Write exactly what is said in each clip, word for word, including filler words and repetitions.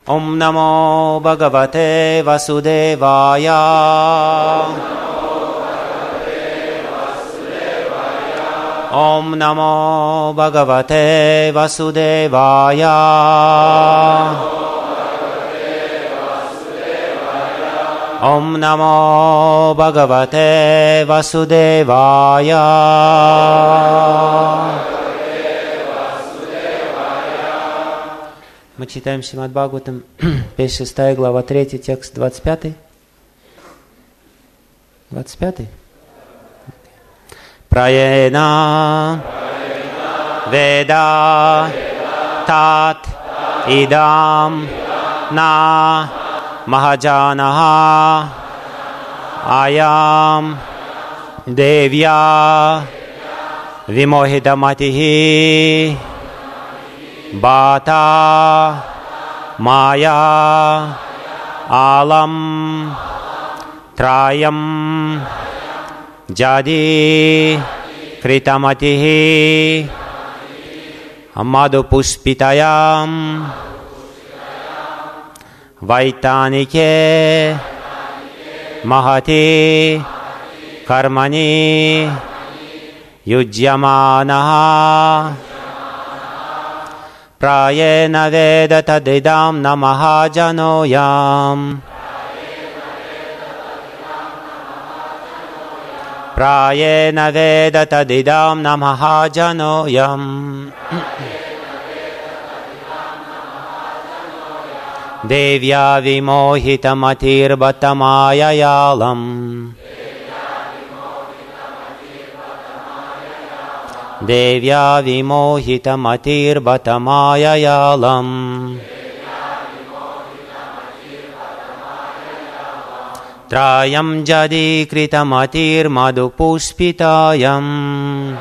Om Namo Bhagavate Vasudevaya. Om Namo Bhagavate Vasudevaya. Om Namo Bhagavate Vasudevaya. Мы читаем Шримад Бхагаватам, пятьдесят шестая глава, третий текст, двадцать пятый. двадцать пятый. Праена Веда Тат Идам На Махаджанаха Аям Девья Вимохитаматихи Бата Майя Алам Траям Джади Критаматихи Мадхупуспитаям Вайтанике Махати Кармани Юджяманаха Prayena Veda Tadidam Namahajanoyam. Prayena Veda Tadidam Namahajanoyam. Devya Vimohitamatir Bhatamayayalam. Devya Vimohitamatir Bhatamayayalam. Trayam Jadi Kritamatir Madhupuspitayam.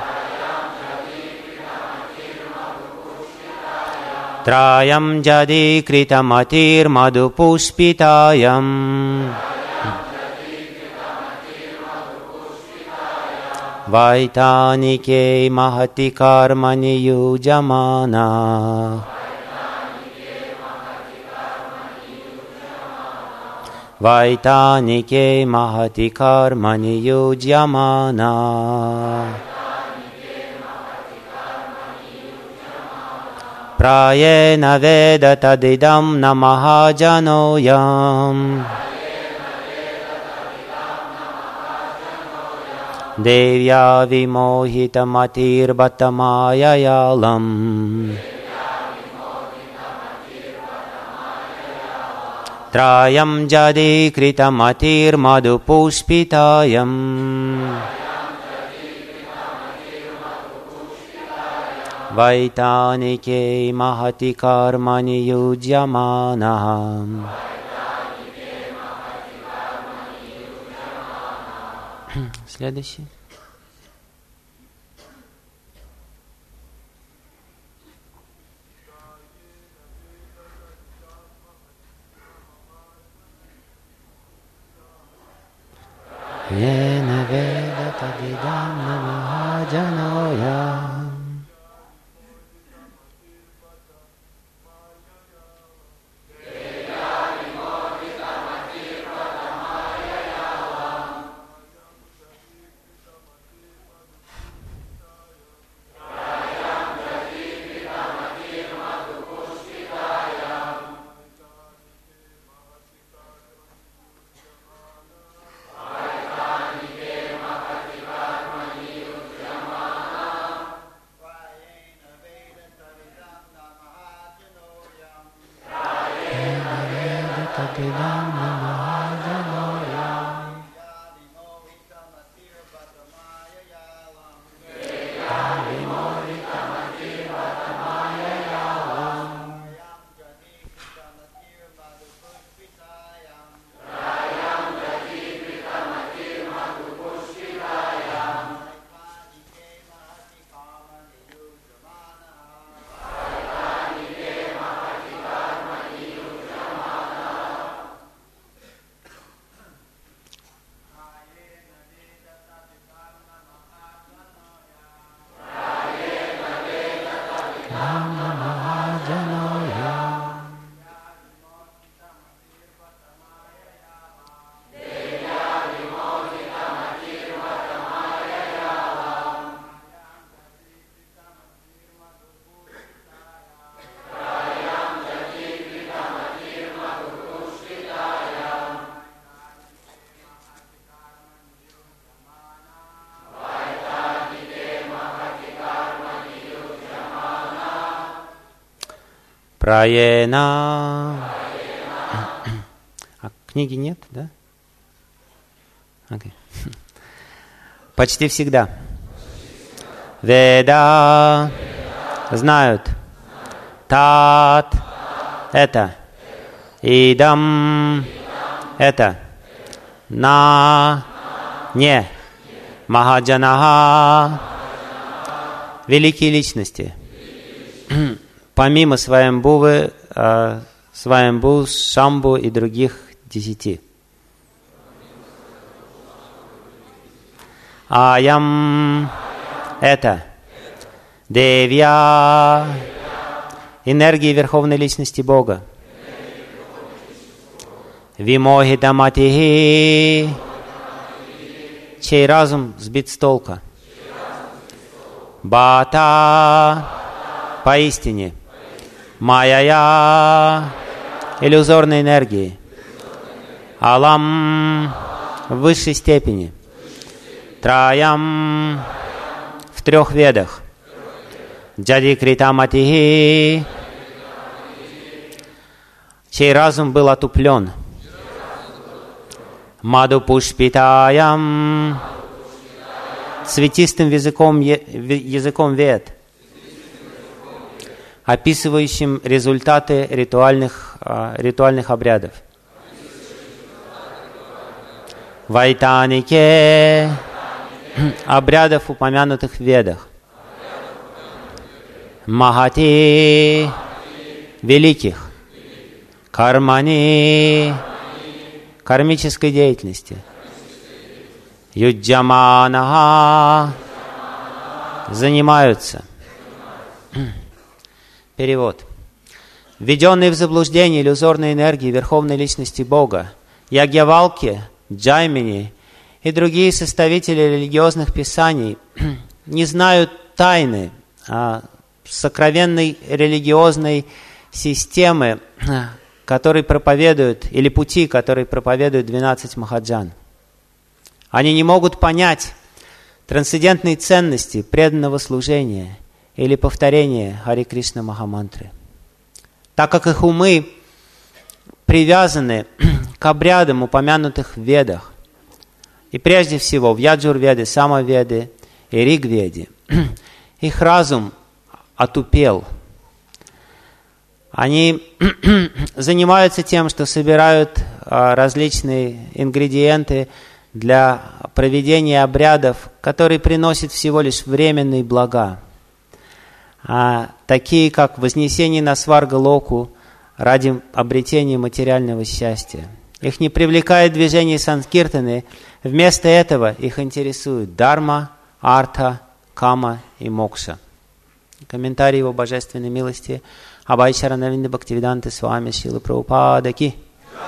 Trayam Jadi Kritamatir Madhupuspitayam. Vaitanike Mahati Karmani Yujamana. Vaitanike Mahati Karmani Yujamana. Prayena Veda Tadidam Namahajanoyam. Devya Vimohitamatir Bhatamayayalam. Trayam Jadi Kritamatir Madhupuspitayam. Vaitanike Mahati Karmani Yujyamanaham. Следующий. Yena Veda Tadidam Namahajanoyam. Праяна. А книги нет, да? Okay. Почти всегда. Веда. Знают. Тат. Это. Идам. Это. На. Не. Махаджанаха. Великие личности. Помимо Сваямбувы, э, Сваямбу, Шамбу и других десяти. Аям – это. Девья – энергии Верховной Личности Бога. Вимохитаматихи – чей разум сбит с толка. Бата – поистине. Майя – иллюзорной энергии. Алам – в высшей степени. Траям – в трех ведах. Джадикритаматихи – чей разум был отуплен. Мадупушпитаям – цветистым языком, языком вед, описывающим результаты ритуальных, ритуальных обрядов. Вайтанике – обрядов, упомянутых в Ведах. Махати – великих. Кармани – кармической деятельности. Юджаманаха – занимаются. Перевод. Введенные в заблуждение иллюзорной энергии Верховной Личности Бога, Ягьявалки, Джаймини и другие составители религиозных писаний не знают тайны а, сокровенной религиозной системы, которые проповедуют, или пути, которые проповедуют двенадцать махаджан. Они не могут понять трансцендентные ценности преданного служения или повторения Хари Кришна Махамантры, так как их умы привязаны к обрядам, упомянутых в Ведах, и прежде всего в Яджурведе, Самаведе и Ригведе. Их разум отупел. Они занимаются тем, что собирают различные ингредиенты для проведения обрядов, которые приносят всего лишь временные блага, а такие как вознесение на Сварга-локу ради обретения материального счастья. Их не привлекает движение санскиртаны, вместо этого их интересует дарма, арта, кама и мокша. Комментарий его божественной милости Абай Чаранавинда Бхактивиданта Свами Шилы Прабхупада Ки.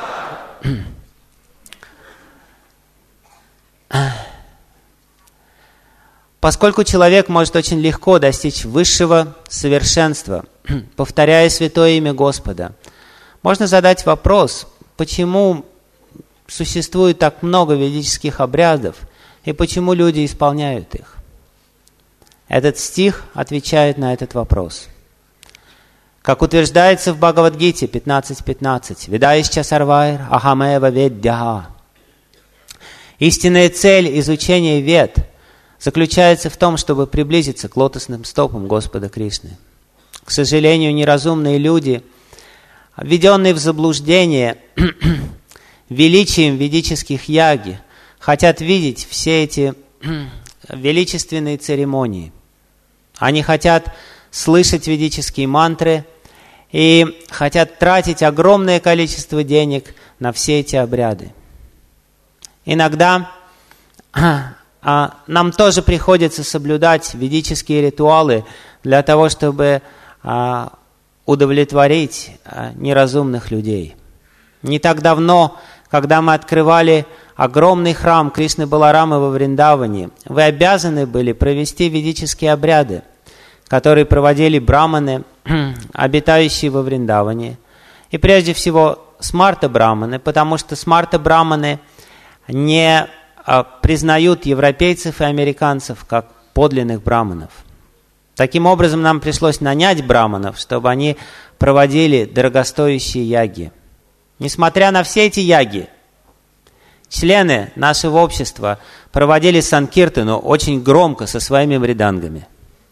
Поскольку человек может очень легко достичь высшего совершенства, повторяя святое имя Господа, можно задать вопрос, почему существует так много ведических обрядов и почему люди исполняют их. Этот стих отвечает на этот вопрос. Как утверждается в Бхагавад-гите пятнадцать пятнадцать, «Ведаишча сарвайр ахамева веддяха». Истинная цель изучения вед заключается в том, чтобы приблизиться к лотосным стопам Господа Кришны. К сожалению, неразумные люди, введенные в заблуждение величием ведических яги, хотят видеть все эти величественные церемонии. Они хотят слышать ведические мантры и хотят тратить огромное количество денег на все эти обряды. Иногда а, нам тоже приходится соблюдать ведические ритуалы для того, чтобы а, удовлетворить а, неразумных людей. Не так давно, когда мы открывали огромный храм Кришны Баларамы во Вриндаване, вы обязаны были провести ведические обряды, которые проводили браманы, обитающие во Вриндаване. И прежде всего смарта-браманы, потому что смарта-браманы не а, признают европейцев и американцев как подлинных браманов. Таким образом, нам пришлось нанять браманов, чтобы они проводили дорогостоящие яги. Несмотря на все эти яги, члены нашего общества проводили санкиртану очень громко со своими мридангами.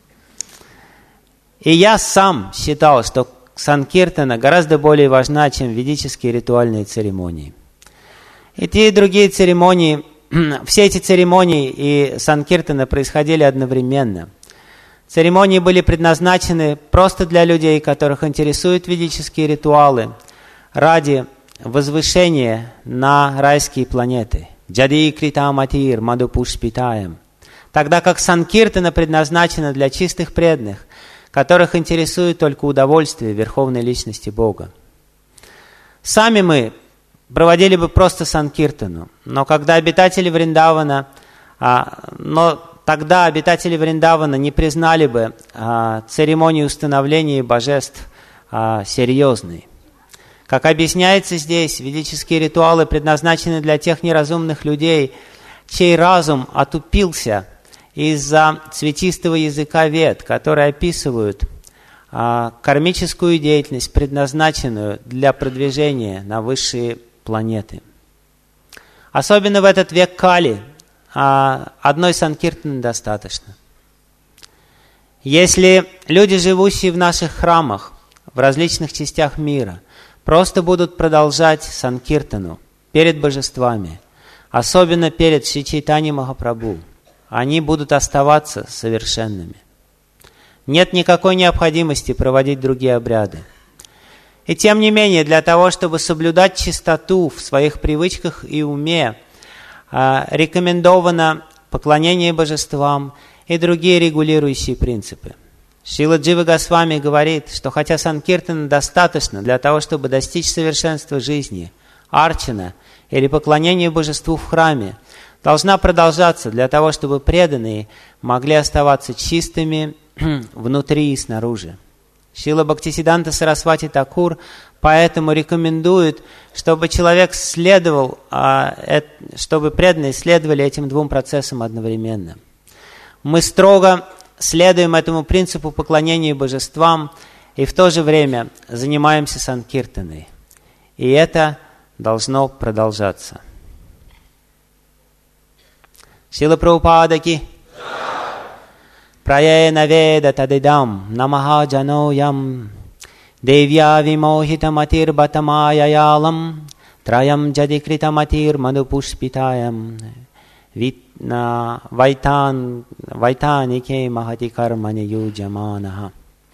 И я сам считал, что санкиртана гораздо более важна, чем ведические ритуальные церемонии. И те, и другие церемонии, все эти церемонии и санкиртана происходили одновременно. Церемонии были предназначены просто для людей, которых интересуют ведические ритуалы, ради возвышения на райские планеты. Джади критаматир мадупушпитаем. Тогда как санкиртана предназначена для чистых преданных, которых интересует только удовольствие Верховной Личности Бога. Сами мы проводили бы просто санкиртану, но когда обитатели Вриндавана, а, но тогда обитатели Вриндавана не признали бы а, церемонию установления божеств а, серьезной. Как объясняется здесь, ведические ритуалы предназначены для тех неразумных людей, чей разум отупился из-за цветистого языка вед, которые описывают а, кармическую деятельность, предназначенную для продвижения на высшие планеты. Особенно в этот век Кали а, одной санкиртаны достаточно. Если люди, живущие в наших храмах, в различных частях мира, просто будут продолжать санкиртану перед божествами, особенно перед Шри Чайтанья Махапрабху, они будут оставаться совершенными. Нет никакой необходимости проводить другие обряды. И тем не менее, для того, чтобы соблюдать чистоту в своих привычках и уме, рекомендовано поклонение божествам и другие регулирующие принципы. Шрила Джива Госвами говорит, что хотя санкиртана достаточно для того, чтобы достичь совершенства жизни, арчана или поклонение божеству в храме должна продолжаться для того, чтобы преданные могли оставаться чистыми внутри и снаружи. Шрила Бхактисиддханта Сарасвати Такур поэтому рекомендует, чтобы человек следовал, чтобы преданные следовали этим двум процессам одновременно. Мы строго следуем этому принципу поклонения божествам и в то же время занимаемся санкиртаной. И это должно продолжаться. Шрила Прабхупада ки Праяна веда тадидам намаха джаноям девья вимохитаматир батамаяялам траям джадикритаматир мадупушпитаям Вайтан, вайтанике махати кармани юджаманаха.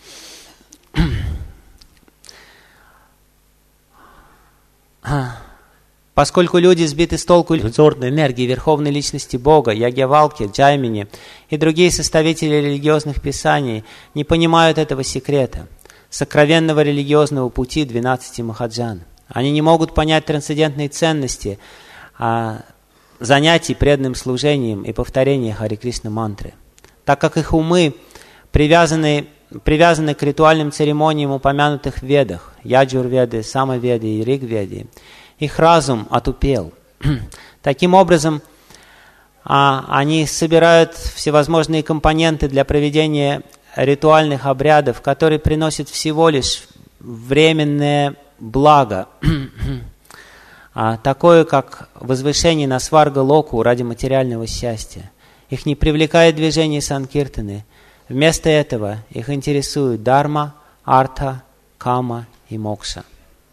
Поскольку люди сбиты с толку иллюзорной энергии Верховной Личности Бога, Ягьявалки, Джаймини и другие составители религиозных писаний не понимают этого секрета, сокровенного религиозного пути двенадцати махаджан. Они не могут понять трансцендентные ценности а, занятий преданным служением и повторения Хари Кришна мантры. Так как их умы привязаны, привязаны к ритуальным церемониям, упомянутых в Ведах, Яджур-веды, Самаведы и Риг-веды, их разум отупел. Таким образом, а, они собирают всевозможные компоненты для проведения ритуальных обрядов, которые приносят всего лишь временное благо, а, такое как возвышение на сварга-локу ради материального счастья. Их не привлекает движение санкиртаны. Вместо этого их интересует дарма, арта, кама и мокша.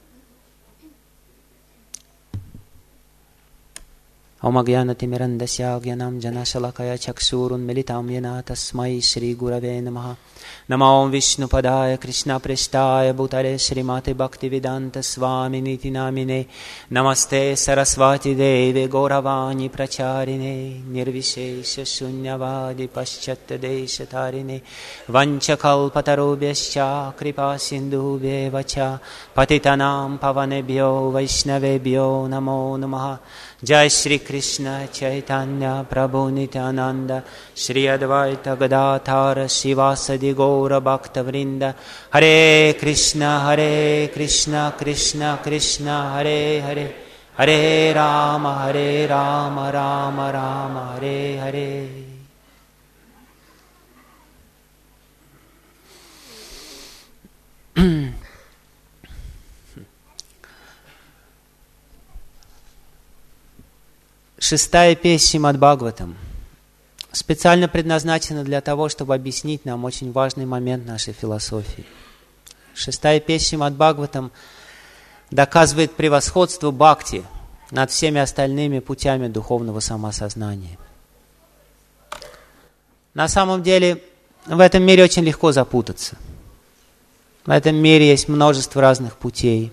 Ом агьянатимирандасья гьянам джанашалакая чакшурун милитам яна тасмай шри гураве намаха. Нама ом вишну падая кришна прештая бутале шримати бхактивиданта свами нити намине. Намасте сарасвати деве горавани прачарине. Нирвишеша шуньявади пашчатта деша тарине. Ванчакалпатарубhyascha крипа синдубе вача. Патитанам паванебьо вайшнавебьо намо намаха. Jai Shri Krishna Chaitanya Prabhu Nityananda Shri Advaita Gadadhara Shivasadi Gaura Bhakta Vrinda Hare Krishna Hare Krishna Krishna Krishna Hare Hare Hare Rama Hare Rama Rama Rama Hare Hare. Шестая песня Шримад Бхагаватам специально предназначена для того, чтобы объяснить нам очень важный момент нашей философии. Шестая песня Шримад Бхагаватам доказывает превосходство бхакти над всеми остальными путями духовного самосознания. На самом деле, в этом мире очень легко запутаться. В этом мире есть множество разных путей.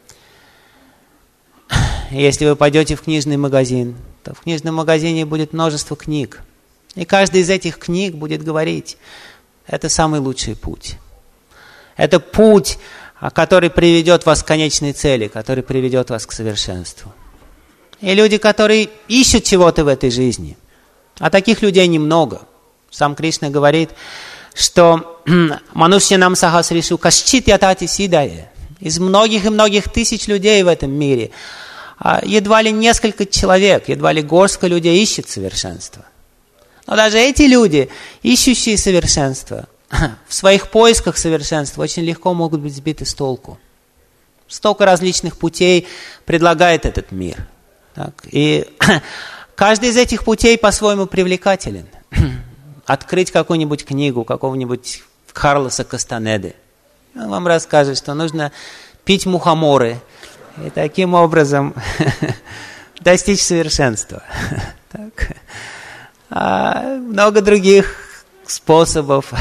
Если вы пойдете в книжный магазин, то в книжном магазине будет множество книг. И каждая из этих книг будет говорить, это самый лучший путь. Это путь, который приведет вас к конечной цели, который приведет вас к совершенству. И люди, которые ищут чего-то в этой жизни, а таких людей немного. Сам Кришна говорит, что «Манушьянам сахасришу кашчит ятати сидае». Из многих и многих тысяч людей в этом мире едва ли несколько человек, едва ли горстка людей ищет совершенство. Но даже эти люди, ищущие совершенство, в своих поисках совершенства очень легко могут быть сбиты с толку. Столько различных путей предлагает этот мир. Так, и каждый из этих путей по-своему привлекателен. Открыть какую-нибудь книгу какого-нибудь Карлоса Кастанеды. Он вам расскажет, что нужно пить мухоморы и таким образом достичь совершенства. Так. А много других способов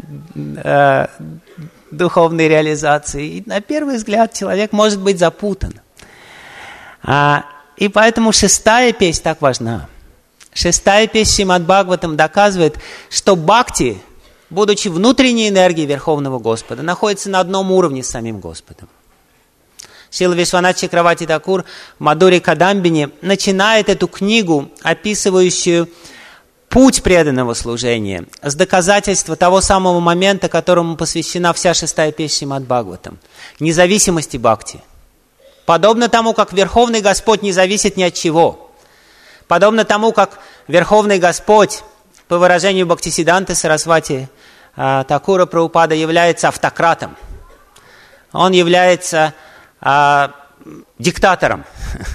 духовной реализации. И на первый взгляд человек может быть запутан. А, и поэтому шестая песня так важна. Шестая песня Шримад Бхагаватам доказывает, что бхакти, будучи внутренней энергией Верховного Господа, находится на одном уровне с самим Господом. Шрила Вишванат Чакраварти Такур в Мадхуре Кадамбине начинает эту книгу, описывающую путь преданного служения, с доказательства того самого момента, которому посвящена вся шестая песня Шримад Бхагаватам, независимости бхакти. Подобно тому, как Верховный Господь не зависит ни от чего. Подобно тому, как Верховный Господь, по выражению Бхактисиддханты Сарасвати Такура Прабхупада, является автократом. Он является а, диктатором.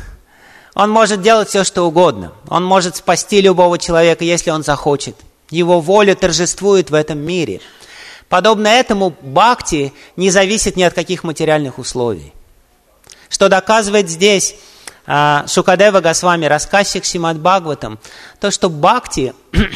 Он может делать все, что угодно. Он может спасти любого человека, если он захочет. Его воля торжествует в этом мире. Подобно этому бхакти не зависит ни от каких материальных условий. Что доказывает здесь а, Шукадева Госвами, рассказчик Шримад Бхагаватам, то, что бхакти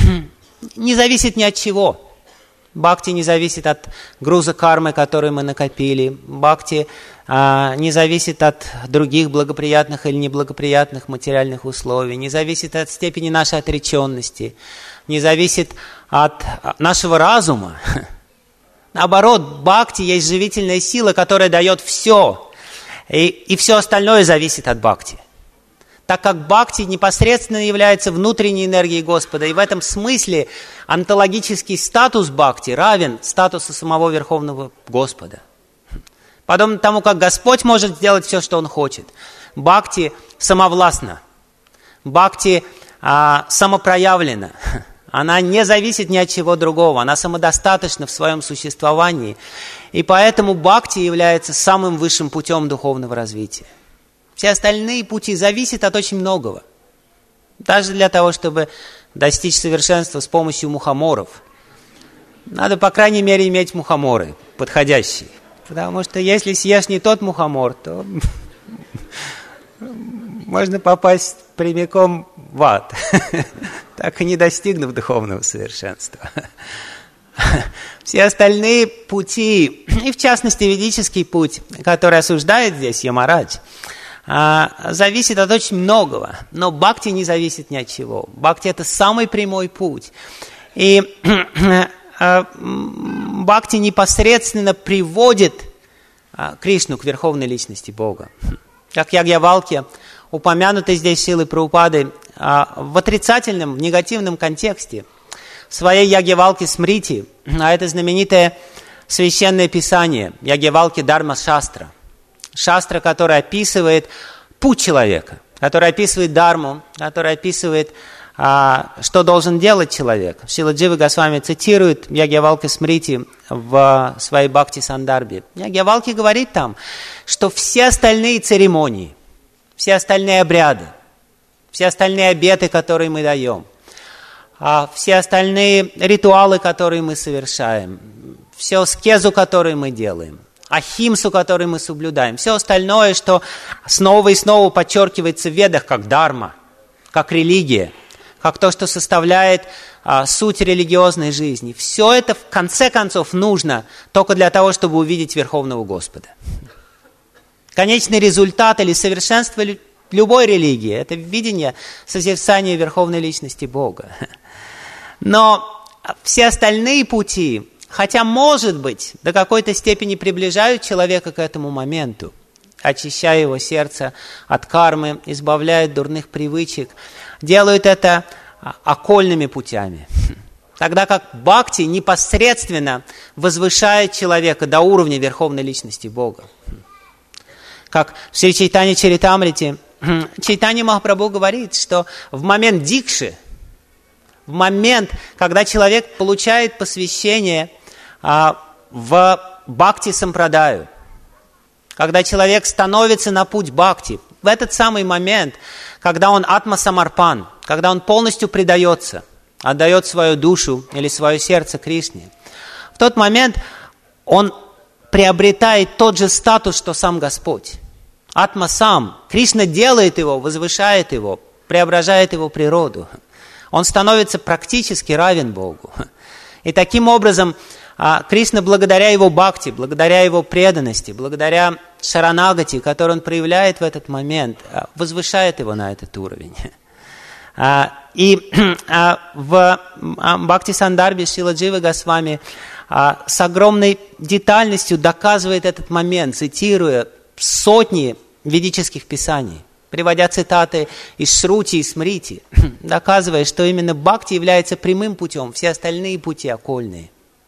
не зависит ни от чего. Бхакти не зависит от груза кармы, который мы накопили. Бхакти а, не зависит от других благоприятных или неблагоприятных материальных условий. Не зависит от степени нашей отреченности. Не зависит от нашего разума. Наоборот, бхакти есть живительная сила, которая дает все. И, и все остальное зависит от бхакти. Так как бхакти непосредственно является внутренней энергией Господа, и в этом смысле онтологический статус бхакти равен статусу самого Верховного Господа. Подобно тому, как Господь может сделать все, что Он хочет. Бхакти самовластна. Бхакти а, самопроявлена. Она не зависит ни от чего другого. Она самодостаточна в своем существовании. И поэтому бхакти является самым высшим путем духовного развития. Все остальные пути зависят от очень многого. Даже для того, чтобы достичь совершенства с помощью мухоморов, надо, по крайней мере, иметь мухоморы подходящие. Потому что если съешь не тот мухомор, то можно попасть прямиком в ад, так и не достигнув духовного совершенства. Все остальные пути, и в частности ведический путь, который осуждает здесь Ямарадж, зависит от очень многого, но бхакти не зависит ни от чего. Бхакти – это самый прямой путь. И бхакти непосредственно приводит Кришну к верховной личности Бога. Как Ягьявалкья, упомянутый здесь Шрилой Прабхупадой в отрицательном, в негативном контексте, в своей Ягьявалке Смрити, а это знаменитое священное писание Ягьявалки Дharma Шастра. Шастра, который описывает путь человека, который описывает дарму, который описывает, а, что должен делать человек. Шрила Джива Госвами цитирует Ягьявалки Смрити в своей Бхакти Сандарбе. Ягьявалки говорит там, что все остальные церемонии, все остальные обряды, все остальные обеты, которые мы даем, все остальные ритуалы, которые мы совершаем, всю аскезу, которую мы делаем, ахимсу, которую мы соблюдаем, все остальное, что снова и снова подчеркивается в ведах как дарма, как религия, как то, что составляет а, суть религиозной жизни. Все это в конце концов нужно только для того, чтобы увидеть Верховного Господа. Конечный результат или совершенство любой религии – это видение созерцания Верховной Личности Бога. Но все остальные пути, хотя, может быть, до какой-то степени приближают человека к этому моменту, очищая его сердце от кармы, избавляют дурных привычек, делают это окольными путями. Тогда как бхакти непосредственно возвышает человека до уровня Верховной Личности Бога. Как в Шри Чайтанья Чаритамрите Чайтанья Махапрабху говорит, что в момент дикши, в момент, когда человек получает посвящение а, в бхакти-сампрадаю, когда человек становится на путь бхакти, в этот самый момент, когда он атма-самарпан, когда он полностью предается, отдает свою душу или свое сердце Кришне, в тот момент он приобретает тот же статус, что сам Господь. Атма сам. Кришна делает его, возвышает его, преображает его природу. Он становится практически равен Богу. И таким образом Кришна, благодаря его бхакти, благодаря его преданности, благодаря шаранагати, который он проявляет в этот момент, возвышает его на этот уровень. И в Бхакти-сандарбе Шрила Джива Госвами с огромной детальностью доказывает этот момент, цитируя сотни ведических писаний, приводя цитаты из Шрути и Смрити, доказывая, что именно бхакти является прямым путем, все остальные пути окольные.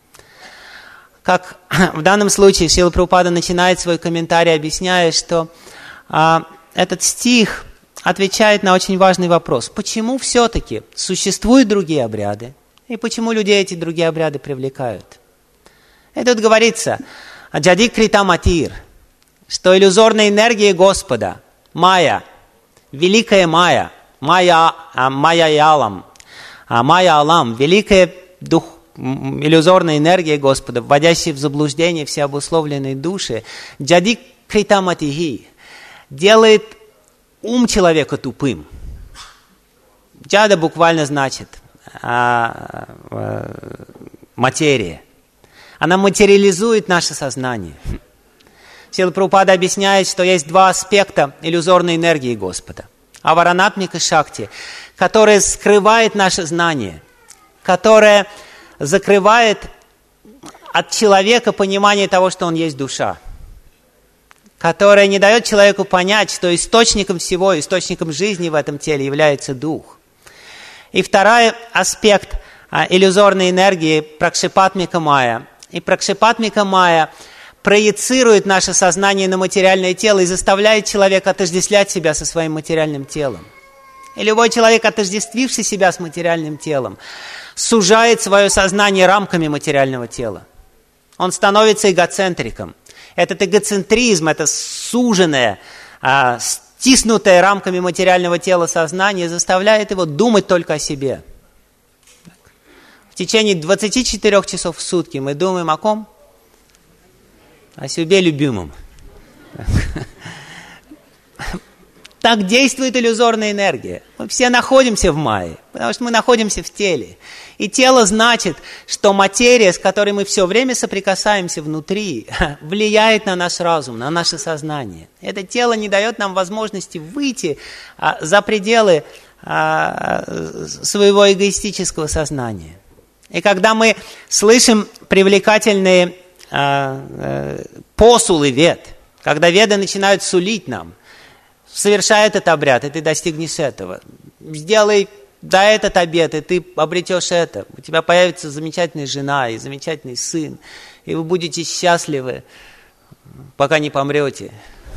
Как в данном случае Шрила Прабхупада начинает свой комментарий, объясняя, что а, этот стих отвечает на очень важный вопрос. Почему все-таки существуют другие обряды, и почему людей эти другие обряды привлекают? И тут говорится, «Джади крита матир», что иллюзорная энергия Господа, майя, великая майя, майя, майя ялам, майя алам, великая дух, иллюзорная энергия Господа, вводящая в заблуждение все обусловленные души, джади крита матихи, делает ум человека тупым. Джада буквально значит а, а, материя. Она материализует наше сознание. Шрила Прабхупада объясняет, что есть два аспекта иллюзорной энергии Господа. Аваранатмика шакти, которая скрывает наше знание, которая закрывает от человека понимание того, что он есть душа, которая не дает человеку понять, что источником всего, источником жизни в этом теле является дух. И второй аспект а, иллюзорной энергии пракшипатмика майя. И пракшипатмика майя проецирует наше сознание на материальное тело и заставляет человека отождествлять себя со своим материальным телом. И любой человек, отождествивший себя с материальным телом, сужает свое сознание рамками материального тела. Он становится эгоцентриком. Этот эгоцентризм, это суженное, а, стиснутое рамками материального тела сознание заставляет его думать только о себе. В течение двадцати четырёх часов в сутки мы думаем о ком? О себе любимом. Так действует иллюзорная энергия. Мы все находимся в майе, потому что мы находимся в теле. И тело значит, что материя, с которой мы все время соприкасаемся внутри, влияет на наш разум, на наше сознание. Это тело не дает нам возможности выйти а, за пределы а, своего эгоистического сознания. И когда мы слышим привлекательные а, а, посулы вед, когда веды начинают сулить нам, совершай этот обряд, и ты достигнешь этого. Сделай да, этот обет, и ты обретешь это. У тебя появится замечательная жена и замечательный сын, и вы будете счастливы, пока не помрете.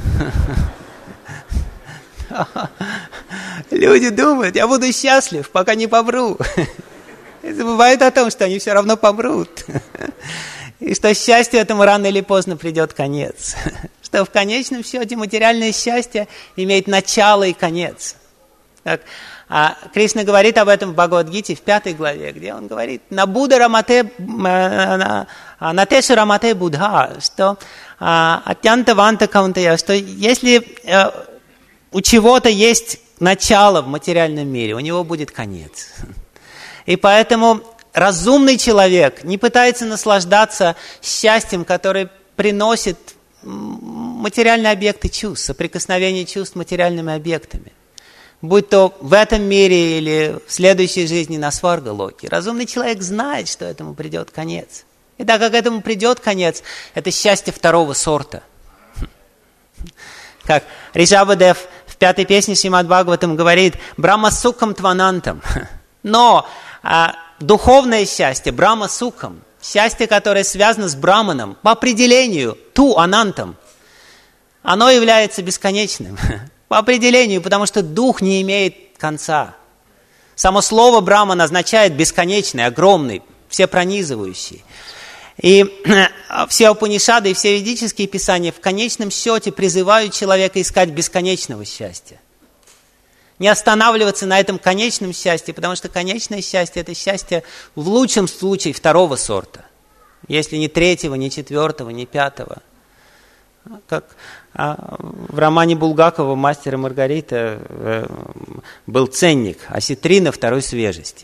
Люди думают, я буду счастлив, пока не помру. И забывают о том, что они все равно помрут. И что счастью этому рано или поздно придет конец. Что в конечном счете материальное счастье имеет начало и конец. Так, а Кришна говорит об этом в Бхагавад-гите в пятой главе, где он говорит «На Будда рамате, на тешу рамате Будха», что «Атьянта ванта каунтая», что если у чего-то есть начало в материальном мире, у него будет конец. И поэтому разумный человек не пытается наслаждаться счастьем, которое приносит материальные объекты чувств, соприкосновение чувств с материальными объектами. Будь то в этом мире или в следующей жизни на Сваргалоке. Разумный человек знает, что этому придет конец. И так как этому придет конец, это счастье второго сорта. Как Ришабхадев в пятой песне Шримад Бхагаватам говорит «Брахма сукхам тванантам». Но а, духовное счастье, Брахма сукхам, счастье, которое связано с Брахманом, по определению, ту анантам, оно является бесконечным. По определению, потому что дух не имеет конца. Само слово Брахман означает бесконечный, огромный, всепронизывающий. И все Упанишады и все ведические писания в конечном счете призывают человека искать бесконечного счастья. Не останавливаться на этом конечном счастье, потому что конечное счастье – это счастье в лучшем случае второго сорта. Если не третьего, не четвертого, не пятого. Как в романе Булгакова «Мастер и Маргарита» был ценник осетрина второй свежести.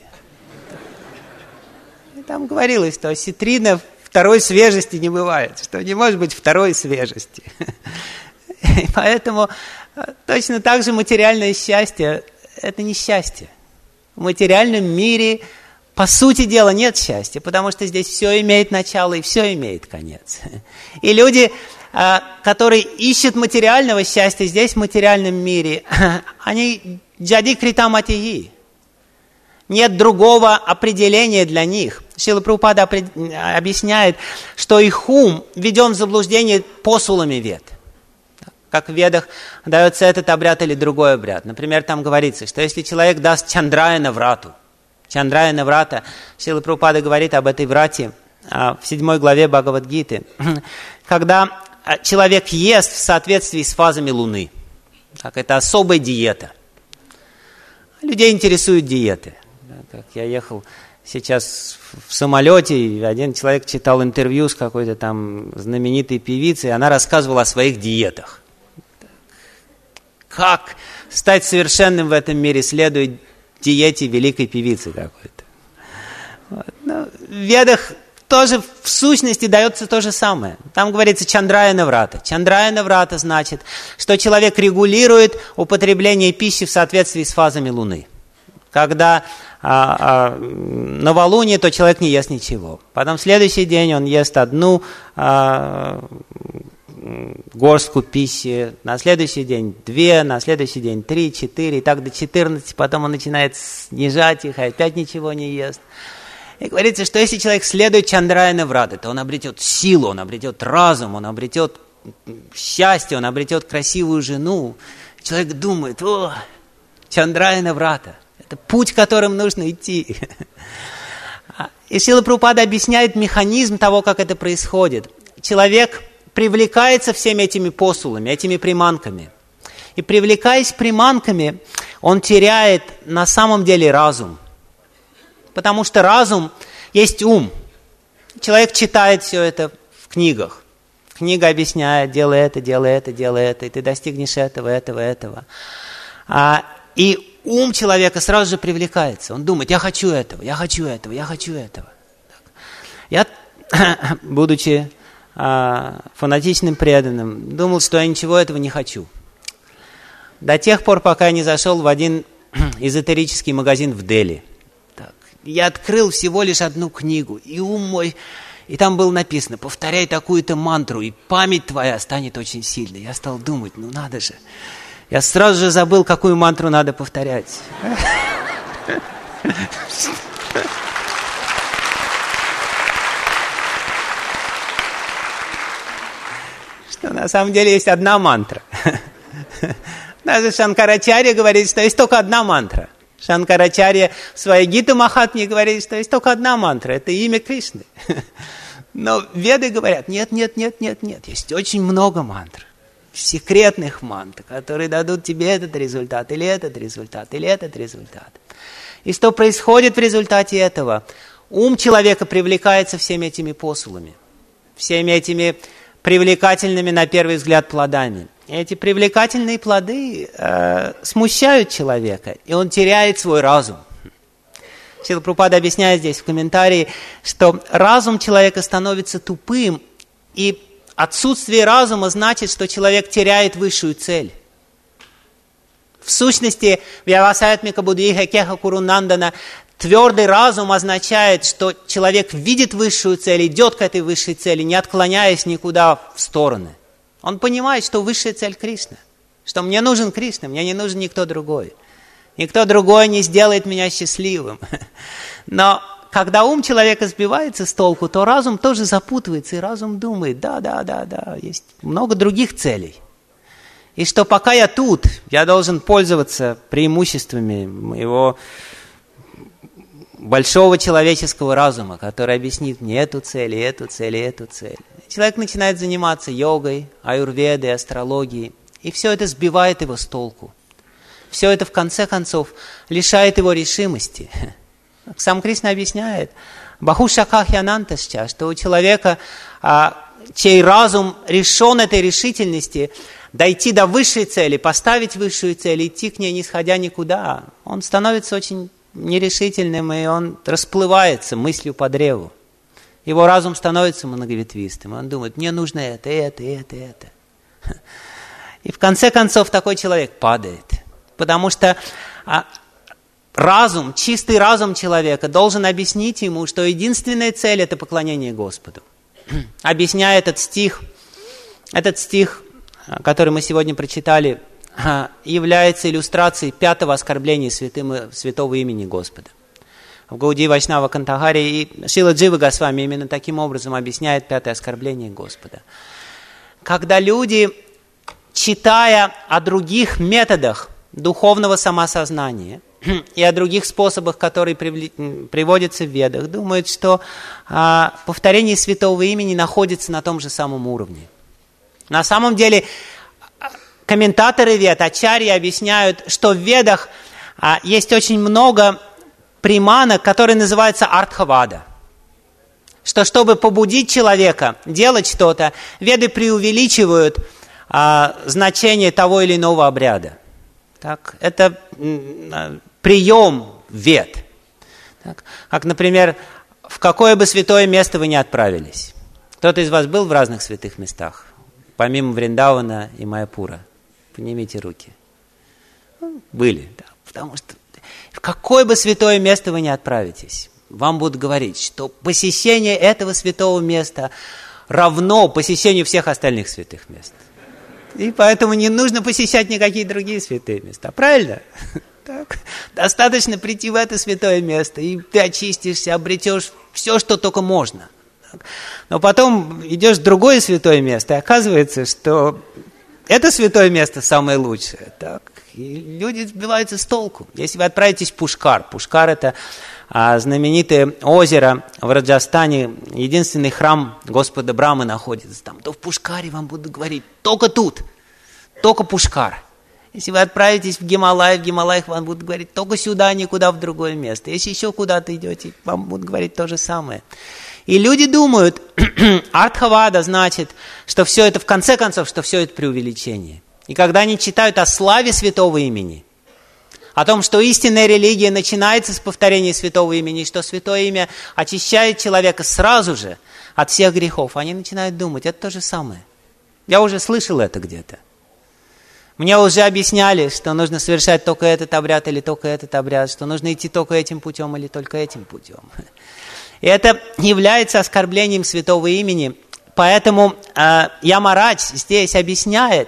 И там говорилось, что осетрина второй свежести не бывает, что не может быть второй свежести. И поэтому точно так же материальное счастье – это не счастье. В материальном мире, по сути дела, нет счастья, потому что здесь все имеет начало и все имеет конец. И люди, которые ищут материального счастья здесь, в материальном мире, они джади крита матии. Нет другого определения для них. Шрила Прабхупада объясняет, что их ум введен в заблуждение посулами вед. Как в ведах дается этот обряд или другой обряд. Например, там говорится, что если человек даст чандраяна врату, чандраяна врата, Шрила Прабхупада говорит об этой врате в седьмой главе Бхагавад-гиты, когда человек ест в соответствии с фазами Луны. Так, это особая диета. Людей интересуют диеты. Как я ехал сейчас в самолете, и один человек читал интервью с какой-то там знаменитой певицей, и она рассказывала о своих диетах. Как стать совершенным в этом мире, следуя диете великой певицы какой-то. Вот. Ну, в ведах тоже в сущности дается то же самое. Там говорится чандраяна врата. Чандраяна врата значит, что человек регулирует употребление пищи в соответствии с фазами Луны. Когда а, а, новолуние, то человек не ест ничего. Потом в следующий день он ест одну а, горстку пищи, на следующий день две, на следующий день три, четыре, и так до четырнадцати, потом он начинает снижать их, и опять ничего не ест. И говорится, что если человек следует чандраяна врата, то он обретет силу, он обретет разум, он обретет счастье, он обретет красивую жену. Человек думает, о, чандраяна врата, это путь, которым нужно идти. И Шрила Прабхупада объясняет механизм того, как это происходит. Человек привлекается всеми этими посулами, этими приманками. И привлекаясь приманками, он теряет на самом деле разум. Потому что разум есть ум. Человек читает все это в книгах. Книга объясняет, делай это, делай это, делай это, и ты достигнешь этого, этого, этого. А, и ум человека сразу же привлекается. Он думает, я хочу этого, я хочу этого, я хочу этого. Я, будучи а, фанатичным преданным, думал, что я ничего этого не хочу. До тех пор, пока я не зашел в один эзотерический магазин в Дели. Я открыл всего лишь одну книгу, и ум мой, и там было написано, повторяй такую-то мантру, и память твоя станет очень сильной. Я стал думать, ну надо же. Я сразу же забыл, какую мантру надо повторять. Что на самом деле есть одна мантра. Даже Шанкарачарья говорит, что есть только одна мантра. Шанкарачарья в своей Гита Махатме говорит, что есть только одна мантра, это имя Кришны. Но веды говорят, нет, нет, нет, нет, нет, есть очень много мантр. секретных мантр, которые дадут тебе этот результат, или этот результат, или этот результат. И что происходит в результате этого? Ум человека привлекается всеми этими посулами, всеми этими привлекательными на первый взгляд плодами. И эти привлекательные плоды э, смущают человека, и он теряет свой разум. Шрила Прабхупада объясняет здесь в комментарии, что разум человека становится тупым, и отсутствие разума значит, что человек теряет высшую цель. В сущности, Вьявасаятмика Буддхиха Кеха Курунандана твердый разум означает, что человек видит высшую цель, идет к этой высшей цели, не отклоняясь никуда в стороны. Он понимает, что высшая цель Кришна, что мне нужен Кришна, мне не нужен никто другой. Никто другой не сделает меня счастливым. Но когда ум человека сбивается с толку, то разум тоже запутывается, и разум думает, да, да, да, да, есть много других целей. И что пока я тут, я должен пользоваться преимуществами моего большого человеческого разума, который объяснит мне эту цель, и эту цель, и эту цель. Человек начинает заниматься йогой, аюрведой, астрологией, и все это сбивает его с толку. Все это, в конце концов, лишает его решимости. Сам Кришна объясняет, Бахушакахьянантасча, что у человека, чей разум решен этой решительности, дойти до высшей цели, поставить высшую цель, идти к ней, не сходя никуда, он становится очень нерешительным, и он расплывается мыслью по древу. Его разум становится многоветвистым, и он думает, мне нужно это, это, это, это. И в конце концов такой человек падает, потому что разум, чистый разум человека должен объяснить ему, что единственная цель – это поклонение Господу. Объясняя этот стих, этот стих, который мы сегодня прочитали, является иллюстрацией пятого оскорбления святым, святого имени Господа. В Гауди Вайшнава Кантагаре и Шрила Джива Госвами именно таким образом объясняет пятое оскорбление Господа. Когда люди, читая о других методах духовного самосознания и о других способах, которые приводятся в Ведах, думают, что а, повторение святого имени находится на том же самом уровне. На самом деле, комментаторы Вед, ачарьи объясняют, что в Ведах а, есть очень много приманок, которые называются артхавада. Что чтобы побудить человека делать что-то, Веды преувеличивают а, значение того или иного обряда. Так, это м, прием Вед. Так, как, например, в какое бы святое место вы ни отправились. Кто-то из вас был в разных святых местах, помимо Вриндавана и Майяпура? Поднимите руки. Ну, были, да, потому что в какое бы святое место вы ни отправитесь, вам будут говорить, что посещение этого святого места равно посещению всех остальных святых мест. И поэтому не нужно посещать никакие другие святые места. Правильно? Так. Достаточно прийти в это святое место, и ты очистишься, обретешь все, что только можно. Так. Но потом идешь в другое святое место, и оказывается, что это святое место самое лучшее. Так. И люди сбиваются с толку. Если вы отправитесь в Пушкар, Пушкар – это а, знаменитое озеро в Раджастане, единственный храм Господа Брамы находится там, то в Пушкаре вам будут говорить, только тут, только Пушкар. Если вы отправитесь в Гималай, в Гималаях вам будут говорить, только сюда, никуда в другое место. Если еще куда-то идете, вам будут говорить то же самое. И люди думают, артхавада значит, что все это, в конце концов, что все это преувеличение. И когда они читают о славе святого имени, о том, что истинная религия начинается с повторения святого имени, что святое имя очищает человека сразу же от всех грехов, они начинают думать, это то же самое. Я уже слышал это где-то. Мне уже объясняли, что нужно совершать только этот обряд или только этот обряд, что нужно идти только этим путем или только этим путем. И это является оскорблением святого имени. Поэтому э, Ямарадж здесь объясняет,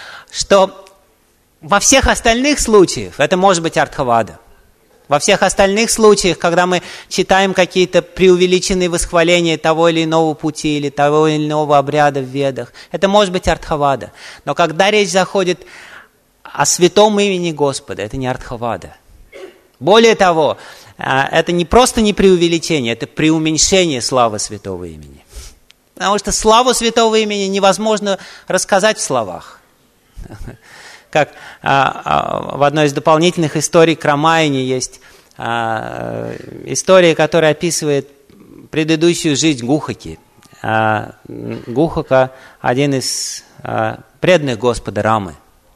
что во всех остальных случаях, это может быть артхавада, во всех остальных случаях, когда мы читаем какие-то преувеличенные восхваления того или иного пути или того или иного обряда в Ведах, это может быть артхавада. Но когда речь заходит о святом имени Господа, это не артхавада. Более того, это не просто не преувеличение, это преуменьшение славы святого имени. Потому что славу святого имени невозможно рассказать в словах. Как а, а, в одной из дополнительных историй к Рамаяне есть а, история, которая описывает предыдущую жизнь Гухаки. А, Гухака – один из а, преданных Господа Рамы.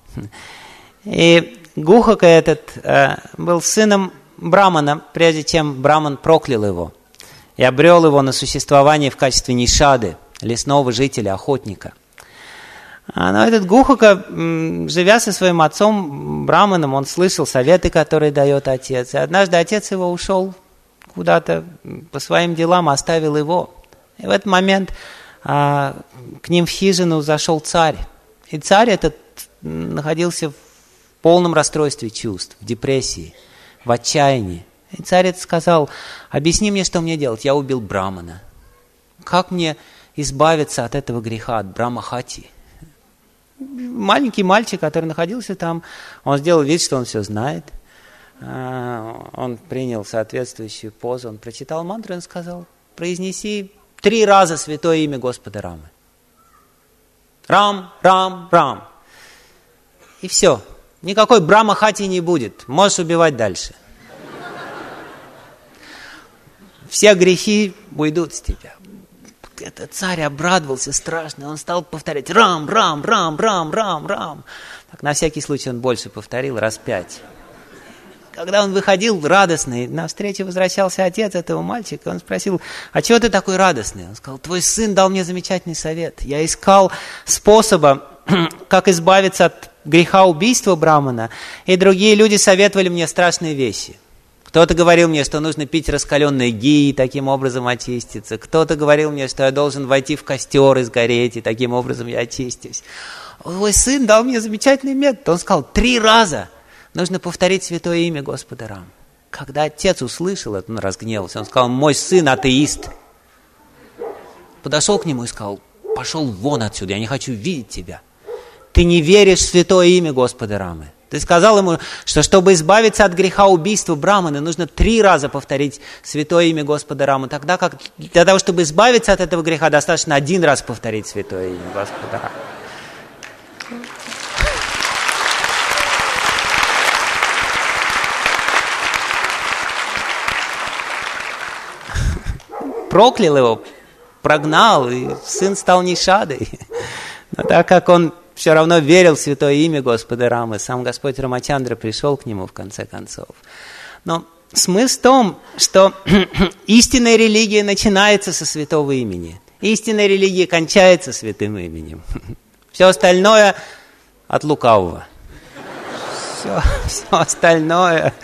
И Гухака этот а, был сыном Брамана, прежде чем Браман проклял его и обрел его на существование в качестве нишады, лесного жителя, охотника. Но этот Гухака, живя со своим отцом Браманом, он слышал советы, которые дает отец. И однажды отец его ушел куда-то по своим делам, оставил его. И в этот момент а, к ним в хижину зашел царь. И царь этот находился в полном расстройстве чувств, в депрессии, в отчаянии. И царь этот сказал: объясни мне, что мне делать, я убил Брамана. Как мне избавиться от этого греха, от Брамахати? Маленький мальчик, который находился там, он сделал вид, что он все знает. Он принял соответствующую позу, он прочитал мантру и он сказал: произнеси три раза святое имя Господа Рамы. Рам, Рам, Рам. И все. Никакой Брамахати не будет. Можешь убивать дальше. Все грехи уйдут с тебя. Этот царь обрадовался страшно. Он стал повторять: Рам, Рам, Рам, Рам, Рам, Рам. Так, на всякий случай он больше повторил, раз пять. Когда он выходил радостный, навстречу возвращался отец этого мальчика. Он спросил: а чего ты такой радостный? Он сказал: твой сын дал мне замечательный совет. Я искал способа, как избавиться от греха убийства Брамана, и другие люди советовали мне страшные вещи. Кто-то говорил мне, что нужно пить раскаленные ги и таким образом очиститься. Кто-то говорил мне, что я должен войти в костер и сгореть, и таким образом я очистюсь. Твой сын дал мне замечательный метод. Он сказал: три раза нужно повторить святое имя Господа Рам. Когда отец услышал это, он разгневался. Он сказал: мой сын атеист. Подошел к нему и сказал: пошел вон отсюда, я не хочу видеть тебя. Ты не веришь в святое имя Господа Рамы. Ты сказал ему, что чтобы избавиться от греха убийства Брамана, нужно три раза повторить святое имя Господа Рамы. Тогда как для того, чтобы избавиться от этого греха, достаточно один раз повторить святое имя Господа Рамы. Проклял его, прогнал, и сын стал нишадой. Но так как он все равно верил в святое имя Господа Рамы, сам Господь Рамачандра пришел к нему в конце концов. Но смысл в том, что истинная религия начинается со святого имени. Истинная религия кончается святым именем. Все остальное от лукавого. Все, все остальное...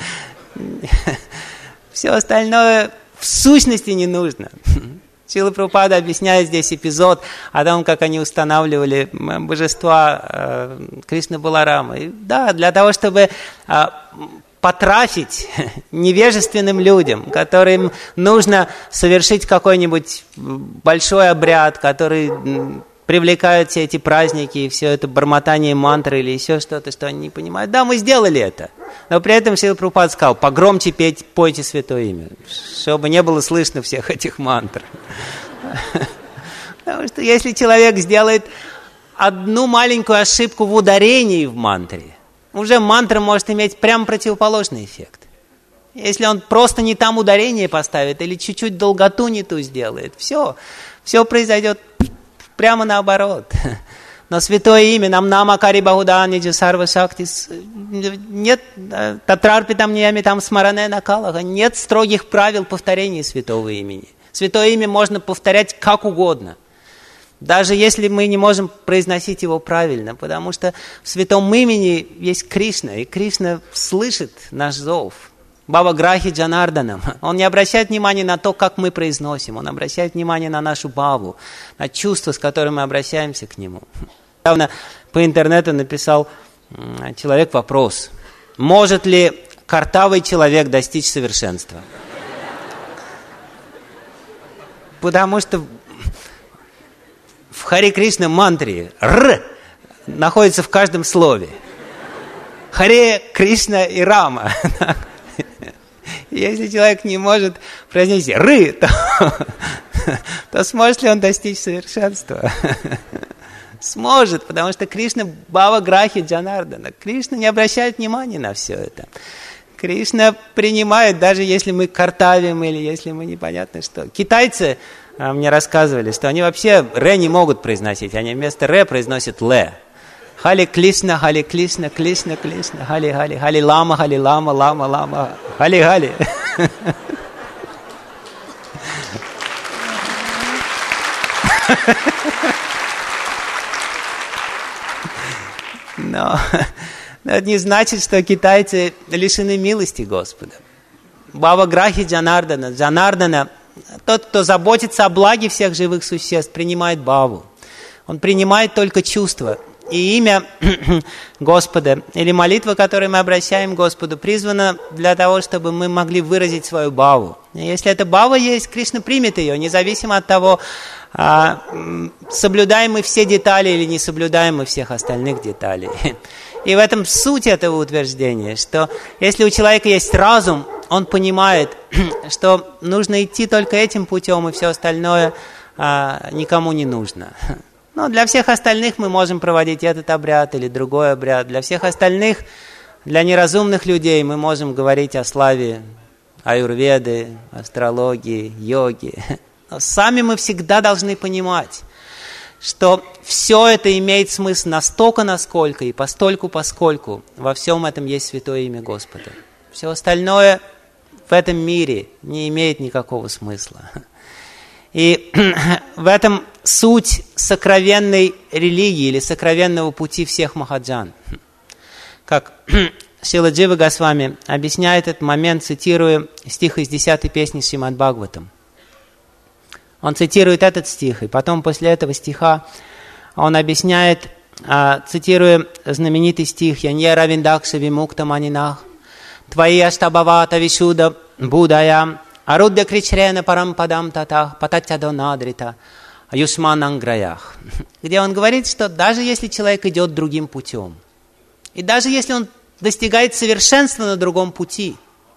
Все остальное в сущности не нужно. Шрила Прабхупада объясняет здесь эпизод о том, как они устанавливали божества э, Кришны Баларама. И, да, для того, чтобы э, потрафить невежественным людям, которым нужно совершить какой-нибудь большой обряд, который привлекает все эти праздники и все это бормотание мантры или еще что-то, что они не понимают. Да, мы сделали это. Но при этом Шрила Прабхупада сказал: погромче петь, пойте святое имя, чтобы не было слышно всех этих мантр. Потому что если человек сделает одну маленькую ошибку в ударении в мантре, уже мантра может иметь прям противоположный эффект. Если он просто не там ударение поставит или чуть-чуть долготу не ту сделает, все, все произойдет прямо наоборот. Но святое имя, нам намакари бахуданиджа сарва шактис, нет, татрарпитам ниями там смаране накалаха, нет строгих правил повторения святого имени. Святое имя можно повторять как угодно, даже если мы не можем произносить его правильно, потому что в святом имени есть Кришна, и Кришна слышит наш зов. Баба Грахи Джанарданам. Он не обращает внимания на то, как мы произносим. Он обращает внимание на нашу бабу, на чувства, с которыми мы обращаемся к нему. Недавно по интернету написал человек вопрос: может ли картавый человек достичь совершенства? Потому что в Харе Кришна мантре «Р» находится в каждом слове. Харе Кришна и Рама. Если человек не может произнести «ры», то, то сможет ли он достичь совершенства? Сможет, потому что Кришна Бхава Грахи Джанардана. Кришна не обращает внимания на все это. Кришна принимает, даже если мы картавим или если мы непонятно что. Китайцы а, мне рассказывали, что они вообще «ре» не могут произносить, они вместо «ре» произносят «ле». Хали Кришна, Хали Кришна, Кришна, Кришна, Хали Хали, Хали Лама, Хали Лама, Лама, Лама, Хали Хали. Но это не значит, что китайцы лишены милости Господа. Бхава Грахи Джанардана, Джанардана, тот, кто заботится о благе всех живых существ, принимает Бхаву. Он принимает только чувства. И имя Господа, или молитва, которую мы обращаем к Господу, призвана для того, чтобы мы могли выразить свою бхаву. И если эта бхава есть, Кришна примет ее, независимо от того, а, соблюдаем мы все детали или не соблюдаем мы всех остальных деталей. И в этом суть этого утверждения, что если у человека есть разум, он понимает, что нужно идти только этим путем, и все остальное а, никому не нужно. Но для всех остальных мы можем проводить этот обряд или другой обряд. Для всех остальных, для неразумных людей мы можем говорить о славе аюрведы, астрологии, йоги. Но сами мы всегда должны понимать, что все это имеет смысл настолько, насколько и постольку, поскольку во всем этом есть святое имя Господа. Все остальное в этом мире не имеет никакого смысла. И в этом суть сокровенной религии или сокровенного пути всех махаджан. Как Шрила Джива Госвами объясняет этот момент, цитируя стих из десятой песни Шримад Бхагаватам. Он цитирует этот стих, и потом после этого стиха он объясняет, цитируя знаменитый стих «Янья равиндакша вимукта манинах, твои аштабавата вишуда будая». Аруддя кричрена парампадам татах, пататядо надрита, аюшман анграях. Где он говорит, что даже если человек идет другим путем, и даже если он достигает совершенства на другом пути,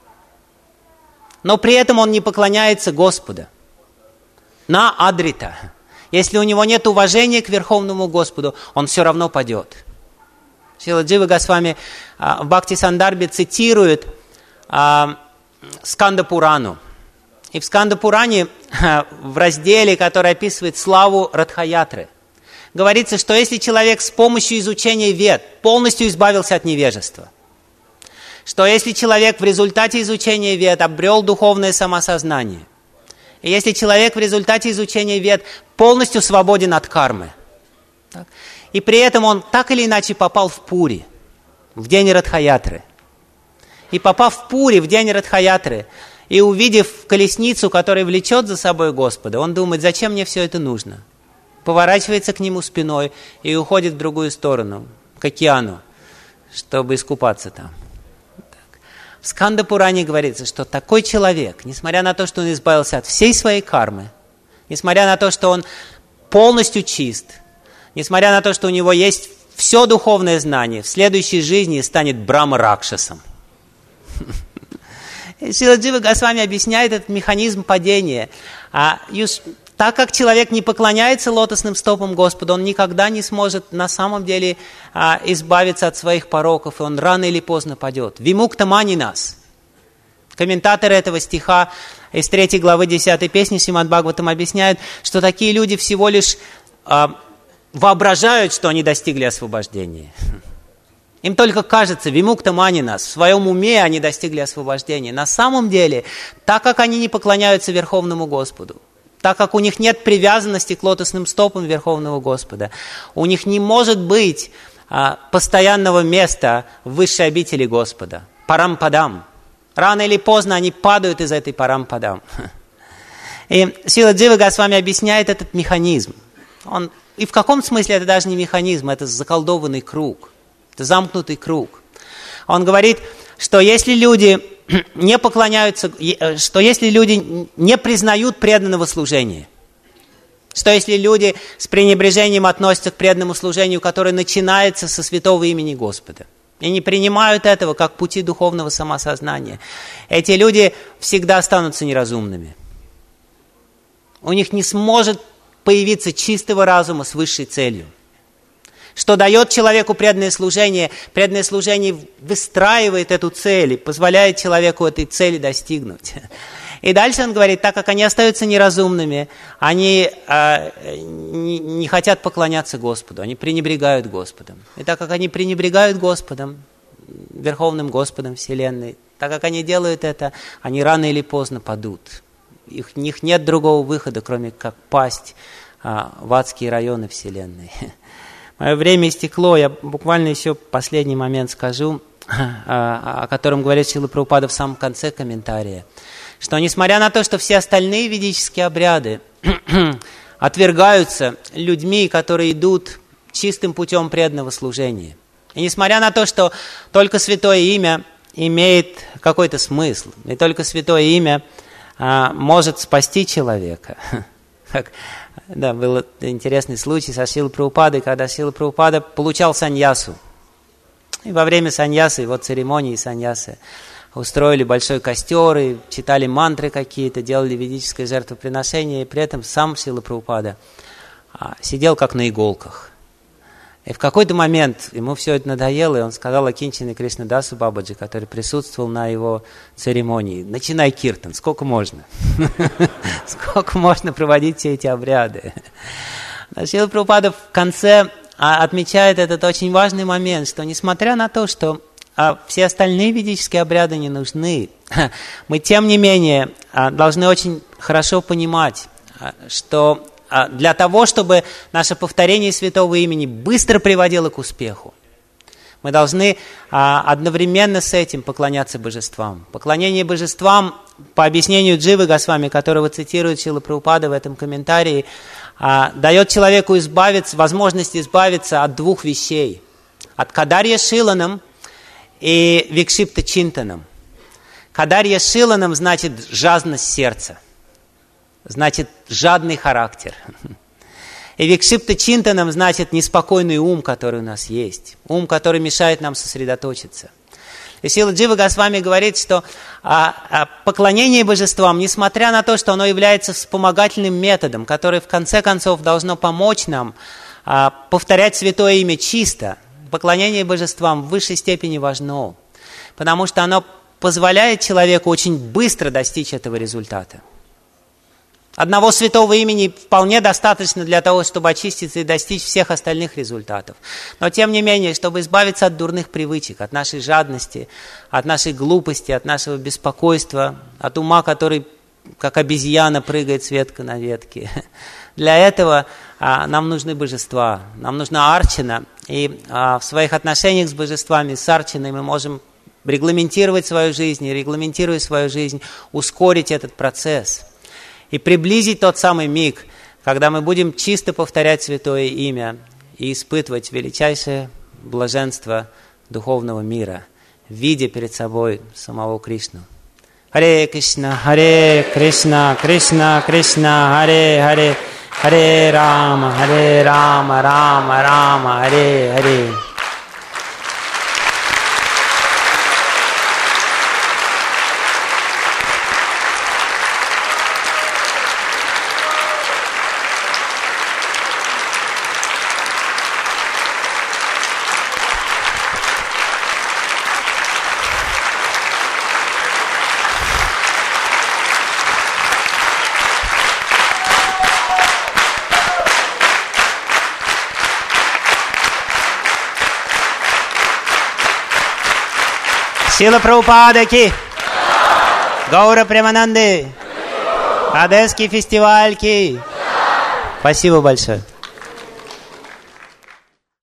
но при этом он не поклоняется Господу, на адрита, если у него нет уважения к Верховному Господу, он все равно падет. Шрила Джива Госвами в Бхакти Сандарбе цитирует а, Сканда Пурану. И в Сканда Пуране, в разделе, который описывает славу Радхаятры, говорится, что если человек с помощью изучения Вед полностью избавился от невежества, что если человек в результате изучения Вед обрел духовное самосознание, и если человек в результате изучения Вед полностью свободен от кармы, так, и при этом он так или иначе попал в Пури, в день Радхаятры, и попав в Пури в день Радхаятры, и увидев колесницу, которая влечет за собой Господа, он думает, зачем мне все это нужно? Поворачивается к нему спиной и уходит в другую сторону, к океану, чтобы искупаться там. Так. В Сканда Пуране говорится, что такой человек, несмотря на то, что он избавился от всей своей кармы, несмотря на то, что он полностью чист, несмотря на то, что у него есть все духовное знание, в следующей жизни станет Брахма-ракшасом. Шрила Джива Госвами объясняет этот механизм падения. А, юж, так как человек не поклоняется лотосным стопам Господа, он никогда не сможет на самом деле а, избавиться от своих пороков, и он рано или поздно падет. Вимукта манинас. Комментаторы этого стиха из третьей главы десятой песни Шримад Бхагаватам объясняют, что такие люди всего лишь а, воображают, что они достигли освобождения. Им только кажется, вимукта манинас, в своем уме они достигли освобождения. На самом деле, так как они не поклоняются Верховному Господу, так как у них нет привязанности к лотосным стопам Верховного Господа, у них не может быть а, постоянного места в высшей обители Господа. Парампадам. Рано или поздно они падают из этой парампадам. И Шрила Джива Госвами объясняет этот механизм. Он, и в каком смысле это даже не механизм, это заколдованный круг. Это замкнутый круг. Он говорит, что если люди не поклоняются, что если люди не признают преданного служения, что если люди с пренебрежением относятся к преданному служению, которое начинается со святого имени Господа, и не принимают этого как пути духовного самосознания, эти люди всегда останутся неразумными. У них не сможет появиться чистого разума с высшей целью. Что дает человеку преданное служение? Преданное служение выстраивает эту цель и позволяет человеку этой цели достигнуть. И дальше он говорит, так как они остаются неразумными, они э, не, не хотят поклоняться Господу, они пренебрегают Господом. И так как они пренебрегают Господом, Верховным Господом Вселенной, так как они делают это, они рано или поздно падут. Их, у них нет другого выхода, кроме как пасть а, в адские районы Вселенной. Мое время истекло, я буквально еще последний момент скажу, а, о котором говорит Шрила Прабхупада в самом конце комментария, что несмотря на то, что все остальные ведические обряды отвергаются людьми, которые идут чистым путем преданного служения, и несмотря на то, что только Святое Имя имеет какой-то смысл, и только Святое Имя а, может спасти человека. Как, да, был интересный случай со Шрилой Прабхупадой, когда Шрила Прабхупада получал саньясу. И во время саньясы, его церемонии саньясы, устроили большой костер, и читали мантры какие-то, делали ведическое жертвоприношение, и при этом сам Шрила Прабхупада а, сидел как на иголках. И в какой-то момент ему все это надоело, и он сказал Акинчане Кришнадасу Бабаджи, который присутствовал на его церемонии: начинай киртан, сколько можно? Сколько можно проводить все эти обряды? Шрила Прабхупада в конце отмечает этот очень важный момент, что несмотря на то, что все остальные ведические обряды не нужны, мы тем не менее должны очень хорошо понимать, что для того, чтобы наше повторение святого имени быстро приводило к успеху, мы должны а, одновременно с этим поклоняться божествам. Поклонение божествам, по объяснению Дживы Госвами, которого цитирует Шрила Прабхупада в этом комментарии, а, дает человеку избавиться, возможность избавиться от двух вещей. От кадарья шиланам и викшипта чинтанам. Кадарья шиланам значит жадность сердца. Значит, жадный характер. И викшипта чинтанам значит неспокойный ум, который у нас есть. Ум, который мешает нам сосредоточиться. И Шрила Джива Госвами говорит, что а, а, поклонение божествам, несмотря на то, что оно является вспомогательным методом, который в конце концов должно помочь нам а, повторять святое имя чисто, поклонение божествам в высшей степени важно, потому что оно позволяет человеку очень быстро достичь этого результата. Одного святого имени вполне достаточно для того, чтобы очиститься и достичь всех остальных результатов. Но тем не менее, чтобы избавиться от дурных привычек, от нашей жадности, от нашей глупости, от нашего беспокойства, от ума, который, как обезьяна, прыгает с ветки на ветке. Для этого а, нам нужны божества, нам нужна арчана. И а, в своих отношениях с божествами, с арчаной мы можем регламентировать свою жизнь, и регламентируя свою жизнь, ускорить этот процесс. И приблизить тот самый миг, когда мы будем чисто повторять святое имя и испытывать величайшее блаженство духовного мира, видя перед собой самого Кришну. Харе Кришна, Харе Кришна, Кришна Кришна, Харе Харе, Харе Рама, Харе Рама, Рама Рама, Харе Харе. Шрила Прабхупада ки, Гаура Премананды, Одесский фестиваль ки. Спасибо большое.